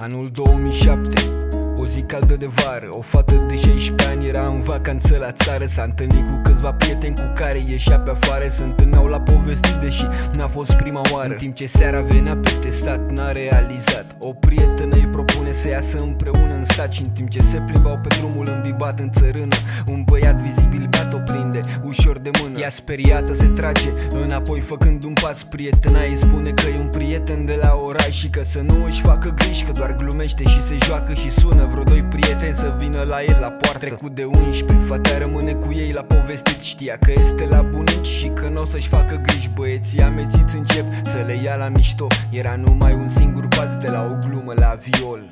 Anul 2007, o zi caldă de vară. O fată de 16 ani era în vacanță la țară. S-a întâlnit cu câțiva prieteni cu care ieșea pe afară. Se întâlneau la povestit, deși n-a fost prima oară. În timp ce seara venea peste stat, n-a realizat. O prietenă îi propune să iasă împreună în sat. Și în timp ce se plimbau pe drumul îmbibat în țărână, un băiat vizibil beat o prinde ușor de mână. Ea speriată se trage înapoi făcând un pas. Prietena îi spune că e un prieten de la oraș și că să nu își facă griji, că doar glumește și se joacă. Și sună vreo doi prieteni să vină la el la poartă. Trecut de 11, fata rămâne cu ei la povestit. Știa că este la bunici și că n-o să-și facă griji. Băieții amețiți încep să le ia la mișto. Era numai un singur pas de la o glumă la viol.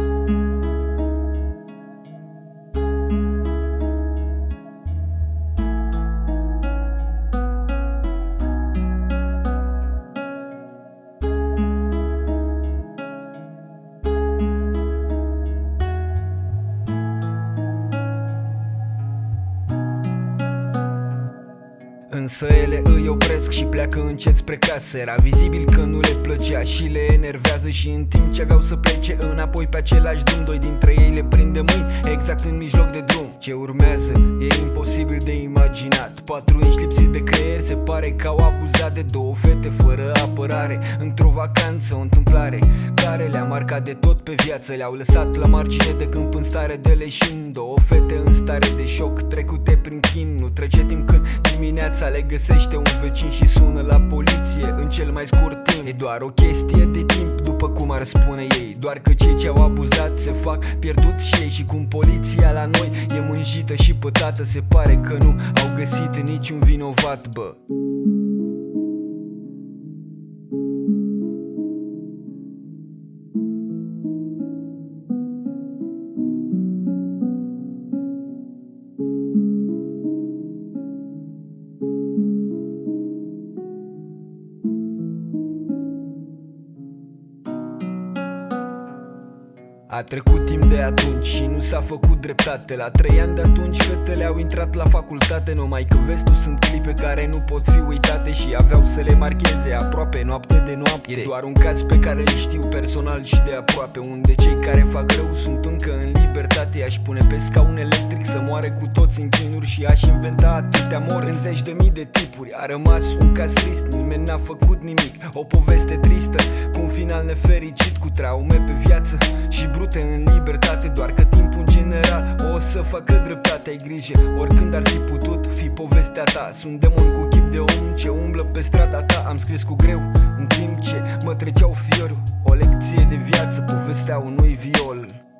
Însă ele îi opresc și pleacă încet spre casă. Era vizibil că nu le plăcea și le enervează. Și în timp ce aveau să plece înapoi pe același drum, doi dintre ei le prinde mâini exact în mijloc de drum. Ce urmează e imposibil de imaginat. 4 inși lipsiți de creier, se pare că au abuzat de două fete fără apărare. Într-o vacanță, o întâmplare care le-a marcat de tot pe viață. Le-au lăsat la margine de câmp în stare de leșin. Două fete în stare de șoc, trecute prin chin. Nu trece timp când dimineața le găsește un vecin și sună la poliție în cel mai scurt timp. E doar o chestie de timp, după cum ar spune ei. Doar că cei ce au abuzat se fac pierduți și ei. Și cum poliția la noi e mânjită și pătată, se pare că nu au găsit niciun vinovat, bă. A trecut timp de atunci și nu s-a făcut dreptate. La 3 ani de atunci fetele au intrat la facultate. Numai că vezi tu, sunt clipe care nu pot fi uitate și aveau să le marcheze aproape noapte de noapte. E doar un caz pe care îl știu personal și de aproape, unde cei care fac rău sunt încă în libertate. Aș pune pe scaun electric să moare cu toți în chinuri și aș inventa atâtea morți în zeci de mii de tipuri. A rămas un caz trist, nimeni n-a făcut nimic. O poveste tristă cu un final nefericit, cu traume pe viață și brute în libertate. Doar că timpul în general o să facă dreptate. Ai grijă, oricând ar fi putut fi povestea ta. Sunt demon cu chip de om ce umblă pe strada ta. Am scris cu greu în timp ce mă treceau fiorul. O lecție de viață, povestea unui viol.